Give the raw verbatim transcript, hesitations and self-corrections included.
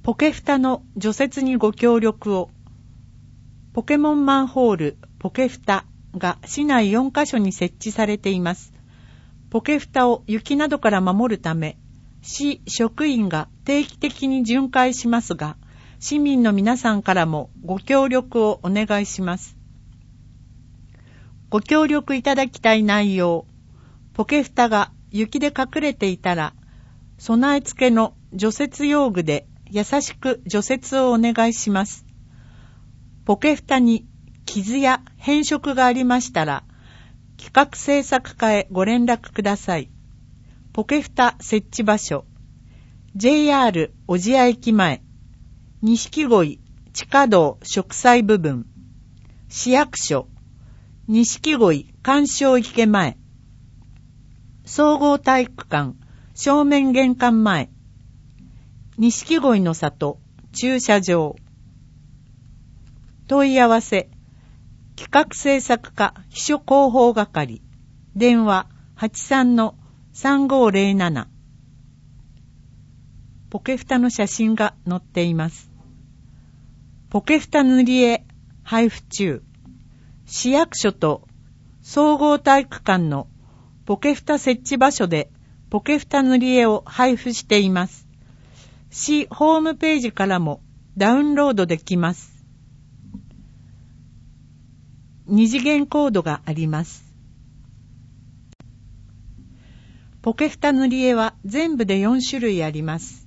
ポケフタの除雪にご協力を。ポケモンマンホールポケフタが市内よんカ所に設置されています。ポケフタを雪などから守るため、市職員が定期的に巡回しますが、市民の皆さんからもご協力をお願いします。ご協力いただきたい内容。ポケフタが雪で隠れていたら、備え付けの除雪用具で優しく除雪をお願いします。ポケフタに傷や変色がありましたら、企画制作課へご連絡ください。ポケフタ設置場所、ジェイアール 小千谷駅前、錦鯉地下道植栽部分、市役所、錦鯉鑑賞池前、総合体育館正面玄関前、錦鯉の里駐車場。問い合わせ、企画制作課秘書広報係、電話 はちさんのさんごーぜろなな。ポケフタの写真が載っています。ポケフタ塗り絵配布中。市役所と総合体育館のポケフタ設置場所でポケフタ塗り絵を配布しています。市ホームページからもダウンロードできます。二次元コードがあります。ポケフタ塗り絵は全部でよん種類あります。